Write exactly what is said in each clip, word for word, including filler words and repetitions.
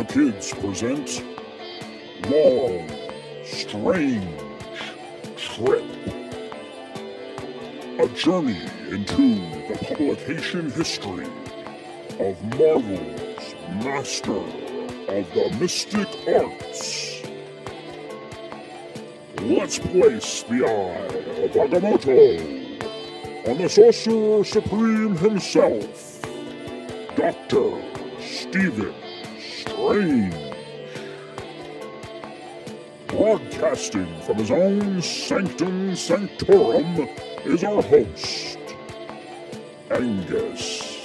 The Kids present Long, Strange Trip. A journey into the publication history of Marvel's master of the mystic arts. Let's place the eye of Agamotto on the Sorcerer Supreme himself, Doctor Stephen Strange. Broadcasting from his own Sanctum Sanctorum is our host, Angus.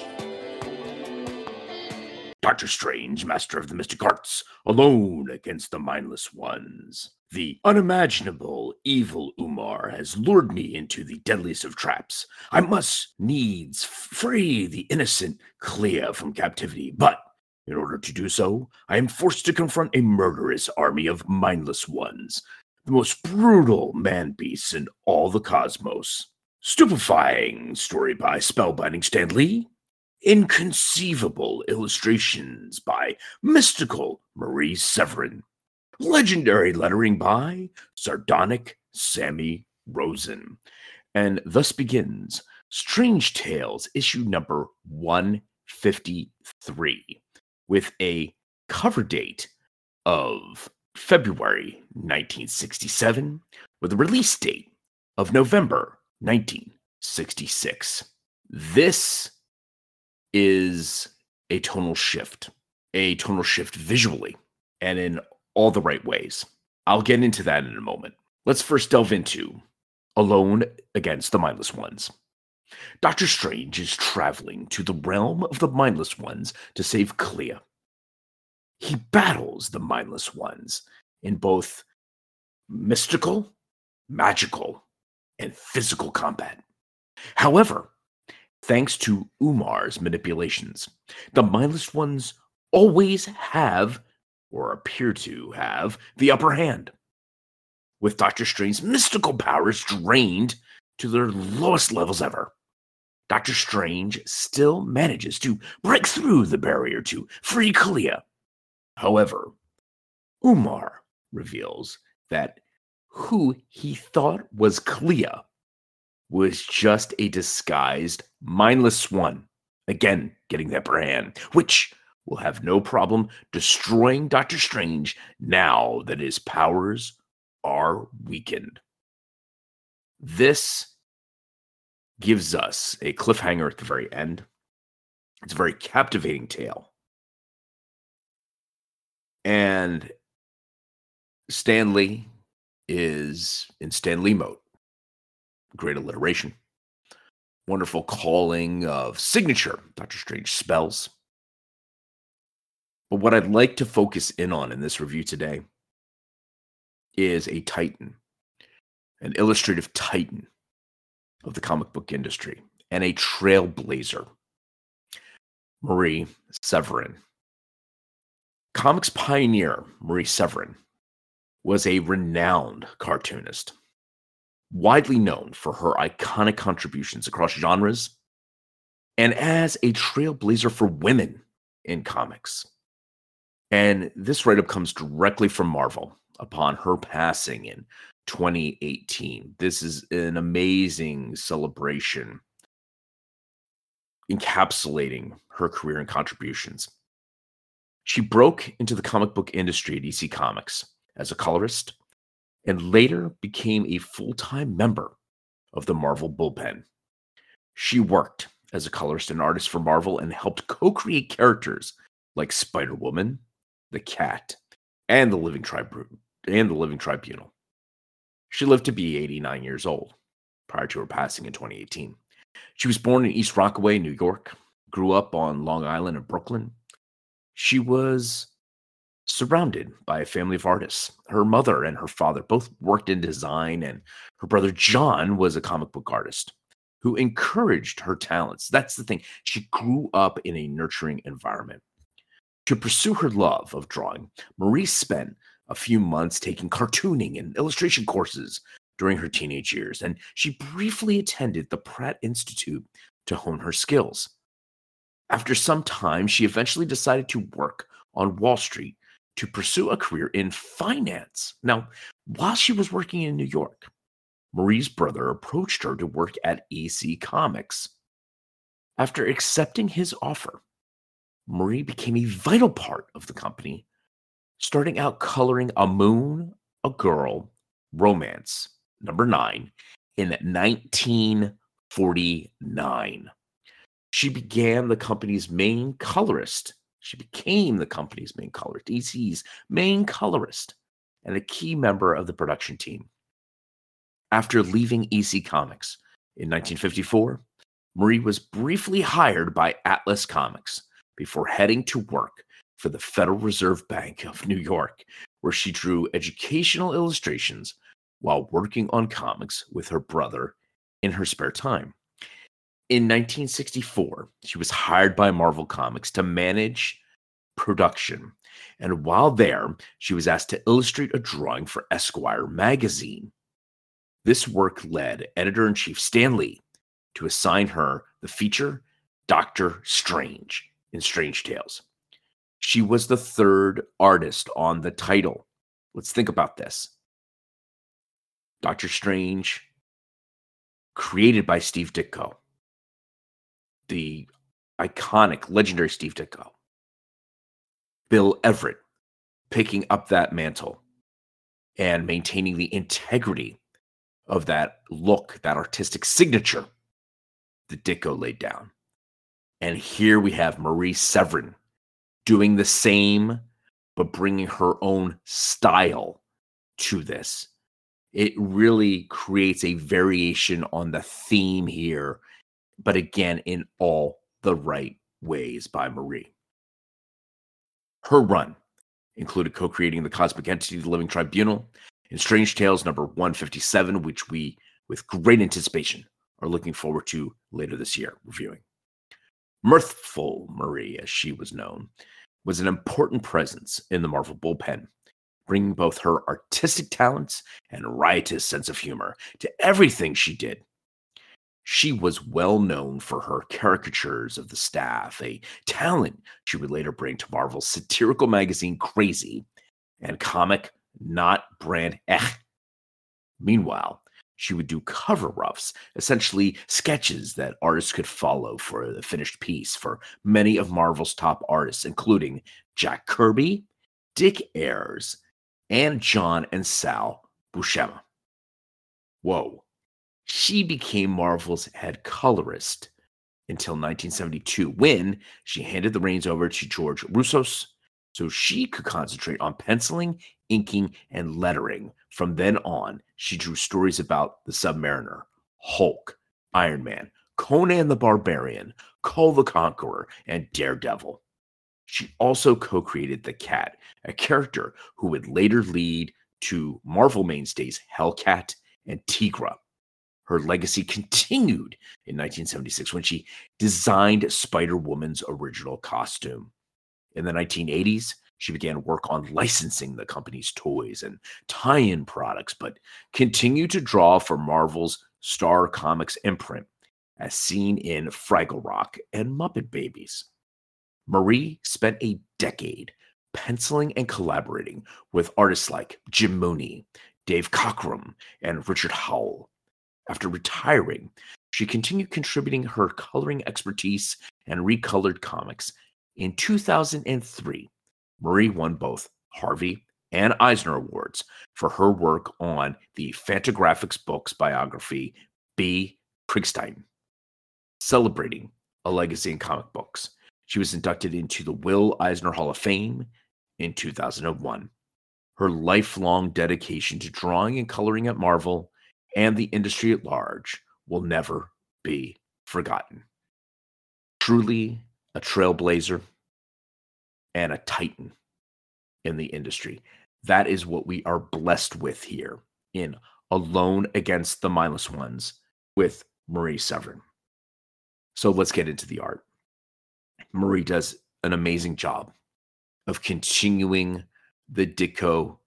Doctor Strange, master of the mystic arts, alone against the mindless ones. The unimaginable evil Umar has lured me into the deadliest of traps. I must needs free the innocent Clea from captivity, but in order to do so, I am forced to confront a murderous army of mindless ones, the most brutal man-beasts in all the cosmos. Stupefying story by spellbinding Stan Lee. Inconceivable illustrations by mystical Marie Severin. Legendary lettering by sardonic Sammy Rosen. And thus begins Strange Tales issue number one fifty-three with a cover date of February nineteen sixty-seven with a release date of November nineteen sixty-six. This is a tonal shift, a tonal shift visually and in all the right ways. I'll get into that in a moment. Let's first delve into Alone Against the Mindless Ones. Doctor Strange is traveling to the realm of the Mindless Ones to save Clea. He battles the Mindless Ones in both mystical, magical, and physical combat. However, thanks to Umar's manipulations, the Mindless Ones always have, or appear to have, the upper hand, with Doctor Strange's mystical powers drained to their lowest levels ever. Doctor Strange still manages to break through the barrier to free Clea. However, Umar reveals that who he thought was Clea was just a disguised mindless one, again getting the upper hand, which will have no problem destroying Doctor Strange now that his powers are weakened. This gives us a cliffhanger at the very end. It's a very captivating tale. And Stan Lee is in Stan Lee mode. Great alliteration. Wonderful calling of signature Doctor Strange spells. But what I'd like to focus in on in this review today is a titan, an illustrative titan of the comic book industry, and a trailblazer, Marie Severin. Comics pioneer Marie Severin was a renowned cartoonist, widely known for her iconic contributions across genres, and as a trailblazer for women in comics. And this write-up comes directly from Marvel upon her passing in twenty eighteen. This is an amazing celebration encapsulating her career and contributions. She broke into the comic book industry at E C Comics as a colorist and later became a full-time member of the Marvel Bullpen. She worked as a colorist and artist for Marvel and helped co-create characters like Spider-Woman, the Cat, and the Living Tribunal. And the Living Tribunal. She lived to be eighty-nine years old prior to her passing in twenty eighteen. She was born in East Rockaway, New York, grew up on Long Island and Brooklyn. She was surrounded by a family of artists. Her mother and her father both worked in design, and her brother John was a comic book artist who encouraged her talents. That's the thing. She grew up in a nurturing environment. To pursue her love of drawing, Marie spent a few months taking cartooning and illustration courses during her teenage years, and she briefly attended the Pratt Institute to hone her skills. After some time, she eventually decided to work on Wall Street to pursue a career in finance. Now, while she was working in New York, Marie's brother approached her to work at E C Comics. After accepting his offer, Marie became a vital part of the company, starting out coloring A Moon, a Girl, Romance, number nine, in nineteen forty-nine. She began the company's main colorist. She became the company's main colorist, E C's main colorist, and a key member of the production team. After leaving E C Comics in nineteen fifty-four, Marie was briefly hired by Atlas Comics before heading to work for the Federal Reserve Bank of New York, where she drew educational illustrations while working on comics with her brother in her spare time. In nineteen sixty-four, she was hired by Marvel Comics to manage production, and while there, she was asked to illustrate a drawing for Esquire magazine. This work led editor-in-chief Stan Lee to assign her the feature Doctor Strange in Strange Tales. She was the third artist on the title. Let's think about this. Doctor Strange, created by Steve Ditko, the iconic, legendary Steve Ditko. Bill Everett picking up that mantle and maintaining the integrity of that look, that artistic signature that Ditko laid down. And here we have Marie Severin doing the same, but bringing her own style to this. It really creates a variation on the theme here, but again, in all the right ways by Marie. Her run included co-creating the Cosmic Entity, the Living Tribunal, and Strange Tales number one fifty-seven, which we, with great anticipation, are looking forward to later this year reviewing. Mirthful Marie, as she was known, was an important presence in the Marvel bullpen, bringing both her artistic talents and riotous sense of humor to everything she did. She was well known for her caricatures of the staff, a talent she would later bring to Marvel's satirical magazine Crazy and comic Not Brand Ech. Meanwhile, she would do cover roughs, essentially sketches that artists could follow for the finished piece for many of Marvel's top artists, including Jack Kirby, Dick Ayers, and John and Sal Buscema. Whoa. She became Marvel's head colorist until nineteen seventy-two, when she handed the reins over to George Roussos so she could concentrate on penciling, inking, and lettering. From then on, she drew stories about the Submariner, Hulk, Iron Man, Conan the Barbarian, Kull the Conqueror, and Daredevil. She also co-created the Cat, a character who would later lead to Marvel mainstays Hellcat and Tigra. Her legacy continued in nineteen seventy-six when she designed Spider-Woman's original costume. In the nineteen eighties, she began work on licensing the company's toys and tie-in products, but continued to draw for Marvel's Star Comics imprint, as seen in Fraggle Rock and Muppet Babies. Marie spent a decade penciling and collaborating with artists like Jim Mooney, Dave Cockrum, and Richard Howell. After retiring, she continued contributing her coloring expertise and recolored comics. In two thousand three, Marie won both Harvey and Eisner Awards for her work on the Fantagraphics books biography B. Krigstein, celebrating a legacy in comic books. She was inducted into the Will Eisner Hall of Fame in two thousand one. Her lifelong dedication to drawing and coloring at Marvel and the industry at large will never be forgotten. Truly a trailblazer and a titan in the industry. That is what we are blessed with here in Alone Against the Mindless Ones with Marie Severin. So let's get into the art. Marie does an amazing job of continuing the Ditko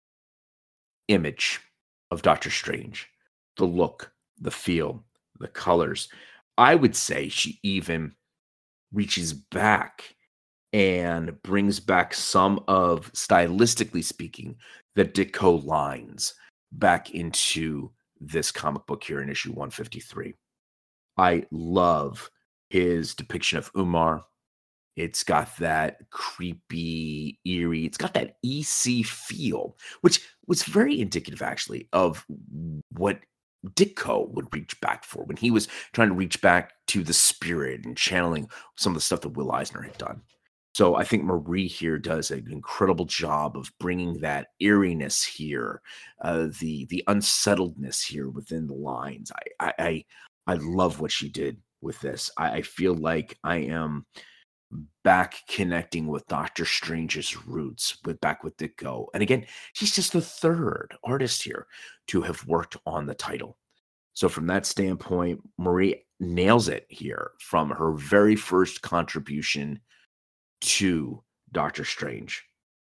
image of Doctor Strange. The look, the feel, the colors. I would say she even reaches back and brings back some of, stylistically speaking, the Ditko lines back into this comic book here in issue one fifty-three. I love his depiction of Umar. It's got that creepy, eerie, it's got that E C feel, which was very indicative, actually, of what Ditko would reach back for when he was trying to reach back to the spirit and channeling some of the stuff that Will Eisner had done. So I think Marie here does an incredible job of bringing that eeriness here, uh, the the unsettledness here within the lines. I I I, I love what she did with this. I, I feel like I am back connecting with Doctor Strange's roots, with back with Ditko. And again, she's just the third artist here to have worked on the title. So from that standpoint, Marie nails it here from her very first contribution to Doctor Strange.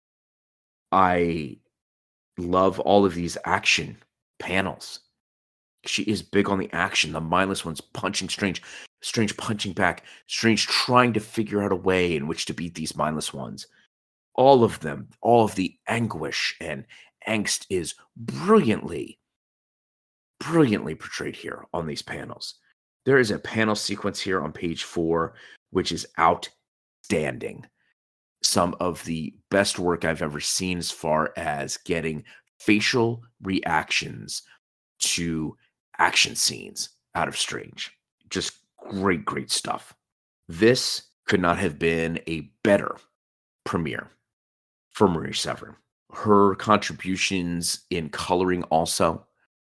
I love all of these action panels. She is big on the action. The mindless ones punching Strange, Strange punching back, Strange trying to figure out a way in which to beat these mindless ones. All of them, all of the anguish and angst is brilliantly, brilliantly portrayed here on these panels. There is a panel sequence here on page four, which is outstanding. Some of the best work I've ever seen as far as getting facial reactions to action scenes out of Strange. Just great, great stuff. This could not have been a better premiere for Marie Severin. Her contributions in coloring also,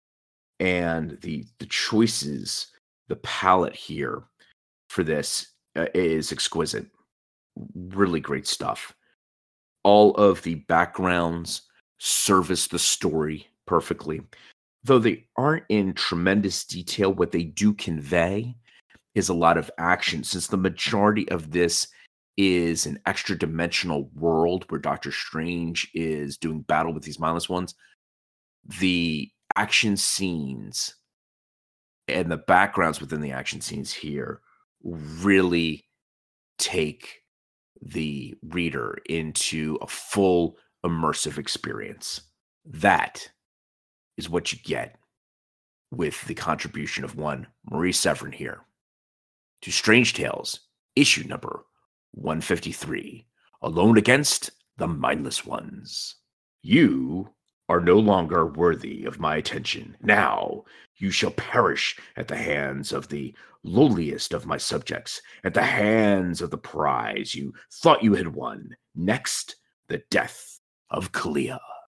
and the the choices, the palette here for this uh, is exquisite. Really great stuff. All of the backgrounds service the story perfectly. Though they aren't in tremendous detail, what they do convey is a lot of action, since the majority of this is an extra dimensional world where Doctor Strange is doing battle with these mindless ones. The action scenes and the backgrounds within the action scenes here really take the reader into a full immersive experience. That is what you get with the contribution of one Marie Severin here to Strange Tales, issue number one fifty-three, Alone Against the Mindless Ones. You are no longer worthy of my attention. Now you shall perish at the hands of the lowliest of my subjects, at the hands of the prize you thought you had won. Next, the death of Kalia.